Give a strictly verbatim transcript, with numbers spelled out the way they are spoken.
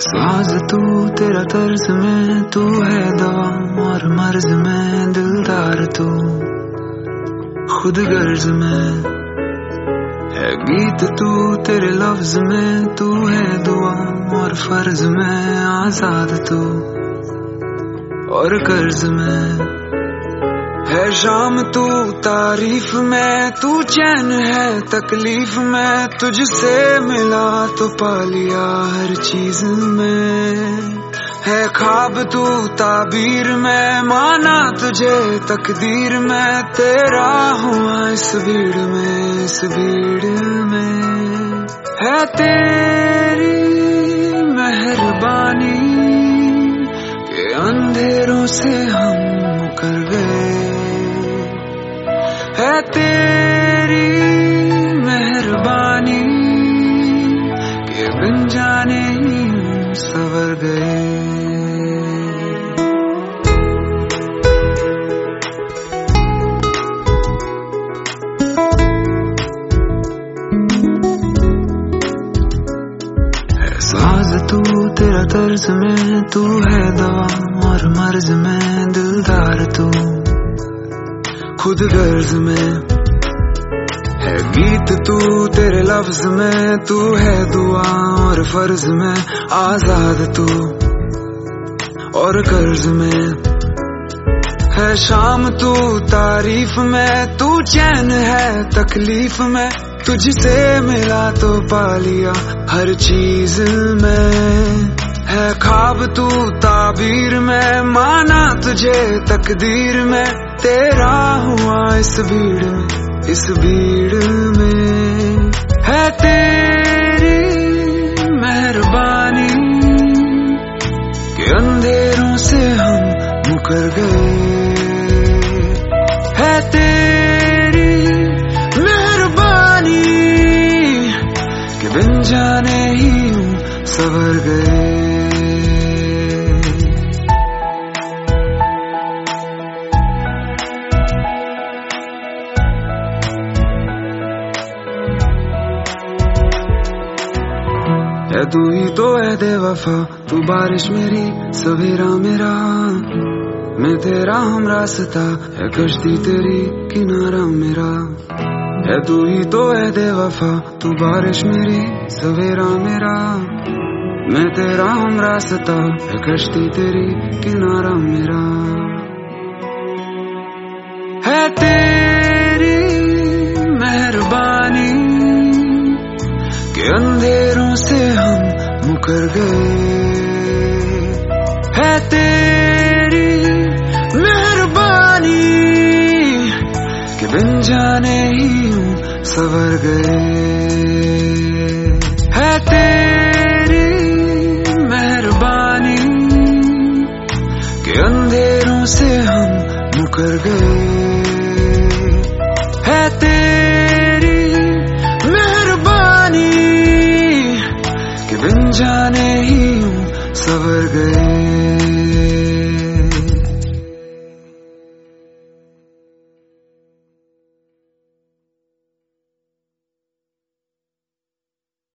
साज तू तेरा तर्ज में, तू है दवा और मर्ज में, दिलदार तू खुद गर्ज में है गीत तू तेरे लफ्ज में, तू है दुआ और फर्ज में, आजाद तू और कर्ज में है शाम तू तारीफ में, तू चैन है तकलीफ में, तुझसे मिला तो पा लिया हर चीज में, है ख्वाब तू ताबीर में, माना तुझे तकदीर में, तेरा हुआ इस भीड़ में, इस भीड़ में है तेरी मेहरबानी के अंधेरों से हम मुकर गए, है तेरी मेहरबानी के बिन जाने ही सवर गए। है साज तू तेरा तर्ज में, तू है दवा और मर्ज में, दिलदार तू खुद गर्ज में है गीत तू तेरे लफ्ज में, तू है दुआ और फर्ज में, आजाद तू और कर्ज में है शाम तू तारीफ में, तू चैन है तकलीफ में, तुझसे मिला तो पा लिया हर चीज में, है ख्वाब तू ताबीर में, माना तुझे तकदीर में, तेरा हुआ इस भीड़ में, इस भीड़ में है तेरी मेहरबानी के अंधेरों से हम मुकर गए, है तेरी मेहरबानी के बिन जाने ही सवर गए। है तू ही तो है बेवफा, तू बारिश मेरी सवेरा मेरा, मैं तेरा हम रास्ता है कश्ती तेरी किनारा मेरा, है तू ही तो है बेवफा, तू बारिश मेरी सवेरा मेरा, मैं तेरा हम रास्ता है कश्ती तेरी किनारा मेरा, है तेरी मेहरबानी के अंधेरों से हम मुकर गए, है तेरी मेहरबानी के बिन जाने ही सवर गए, है तेरी मेहरबानी के अंधेरों से हम मुकर गए, है तेरी मेहरबानी बिन जाने ही सवर गए।